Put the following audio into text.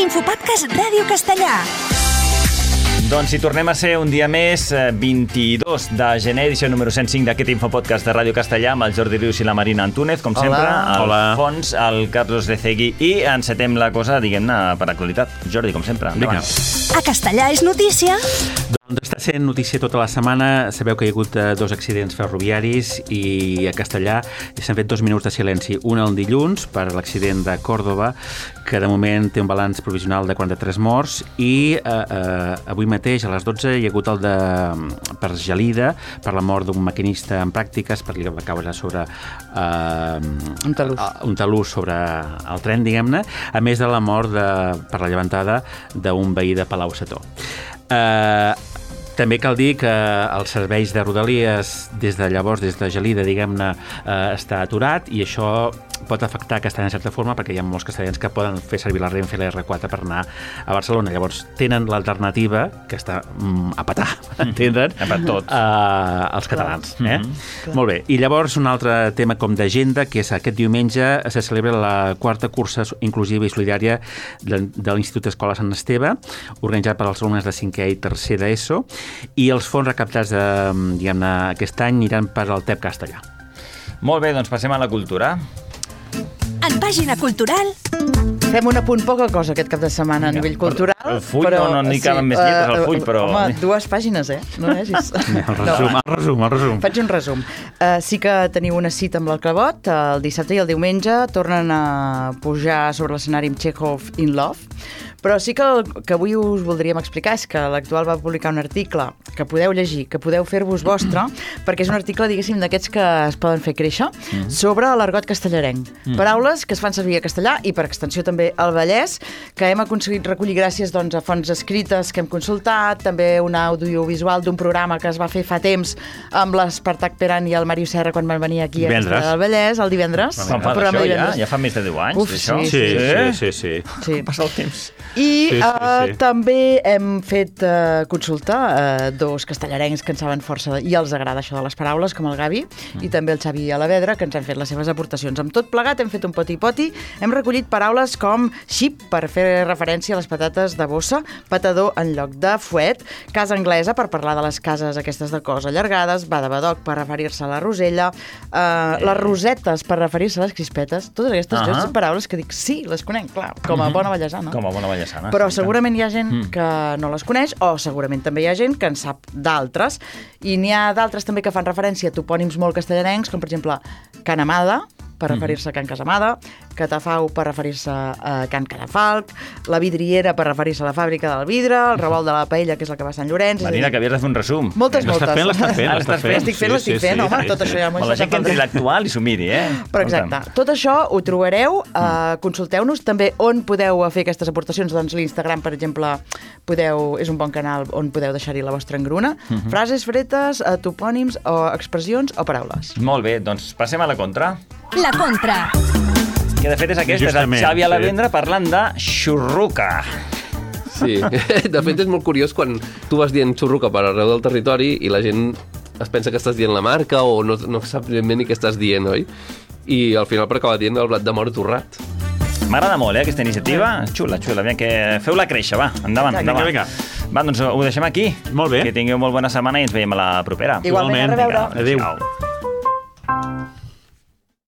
Infopodcast Ràdio Castellà. Doncs si tornem a ser un dia més, 22 de gener, edició número 105 d'aquest Infopodcast de Ràdio Castellà, amb el Jordi Rius i la Marina Antúnez, com sempre, al fons, el Carlos Lecegui, i encetem la cosa, diguem-ne, per actualitat. Jordi, com sempre, endavant. A Castellà és notícia. Doncs està sent notícia tota la setmana. Sabeu que hi ha hagut 2 accidents ferroviaris i a Castellà s'han fet 2 minuts de silenci. Un el dilluns per l'accident de Còrdova, que de moment té un balanç provisional de 43 morts, i avui mateix a les 12 hi ha hagut el de per Gelida, per la mort d'un maquinista en pràctiques, per li va caure sobre un talús sobre el tren, diguem-ne, a més de la mort per la llevantada d'un veí de Palau-Setó. També cal dir que els serveis de Rodalies des de llavors, des de Gelida, diguem-ne, està aturat, i això pot afectar Castellà en certa forma, perquè hi ha molts castellans que poden fer servir la Renfe i la R4 per anar a Barcelona. Llavors tenen l'alternativa, que està a petar, entenen? Per tot. Els catalans. Molt bé. I llavors un altre tema com d'agenda, que és aquest diumenge se celebra la 4a cursa inclusiva i solidària de l'Institut Escola Sant Esteve, organitzat per als alumnes de 5è i 3è d'ESO, i els fons recaptats aquest any aniran per al TEP Castellà. Molt bé, doncs passem a la cultura. En pàgina cultural... Fem un apunt poca cosa aquest cap de setmana a nivell cultural. El full, però, no n'hi caben més lletres al full, però... Home, 2 pàgines, No vegis? El resum. Faig un resum. Sí que teniu una cita amb l'Alclavot, el dissabte i el diumenge tornen a pujar sobre l'escenari amb Chekhov in Love, però sí que el que avui us voldríem explicar és que l'Actual va publicar un article que podeu llegir, que podeu fer-vos vostre, perquè és un article, diguéssim, d'aquests que es poden fer créixer, sobre l'argot castellarenc. Paraules que es fan servir a castellà i, per extensió, també al Vallès, que hem aconseguit recollir gràcies a fonts escrites que hem consultat, també un audiovisual d'un programa que es va fer fa temps amb l'Espartac Peran i el Màrius Serra quan van venir aquí a Castellà del Vallès, el divendres. Quan fa això, ja fa més de 10 anys, d'això? Sí. Passa el temps. I també hem fet consulta 2 castellarencs que en saben força i els agrada això de les paraules, com el Gavi, i també el Xavi Alavedra, que ens han fet les seves aportacions. Amb tot plegat hem fet un poti-poti, hem recollit paraules com xip, per fer referència a les patates de bossa, patador en lloc de fuet, casa anglesa, per parlar de les cases aquestes de cos allargades, badabadoc, per referir-se a la rosella, les rosetes, per referir-se a les crispetes. Totes aquestes són paraules que dic, sí, les conec, clar, com a bona vallesana. Com a bona vallesana. Però segurament hi ha gent que no les coneix, o segurament també hi ha gent que en sap d'altres, i n'hi ha d'altres també que fan referència a topònims molt castellarencs, com per exemple Can Amada, per referir-se a Can Casamada, Catafau per referir-se a Can Cadafalc, la vidriera per referir-se a la fàbrica del vidre, el revolt de la paella, que és la que va a Sant Llorenç... Marina, que havies de fer un resum. Moltes. L'estàs fent, home, tot això ja m'ho he la gent que entri l'Actual i s'ho miri, Però exacte, tot això ho trobareu, consulteu-nos també on podeu fer aquestes aportacions, doncs l'Instagram, per exemple, és un bon canal on podeu deixar-hi la vostra engruna, frases fretes, topònims, o expressions o paraules. Molt bé, doncs passem a la contra. La contra. Que de fet és aquest, és el Xavi Alavendra parlant de xurruca. Sí, de fet és molt curiós quan tu vas dient xurruca per arreu del territori i la gent es pensa que estàs dient la marca o no sap ben ni què estàs dient, oi? I al final per acabar dient el blat de moro torrat. M'agrada molt, aquesta iniciativa. Xula. Feu-la créixer, va. Endavant. Vinga. Va, doncs ho deixem aquí. Molt bé. Que tingueu molt bona setmana i ens veiem a la propera. Igualment, a reveure. Adéu.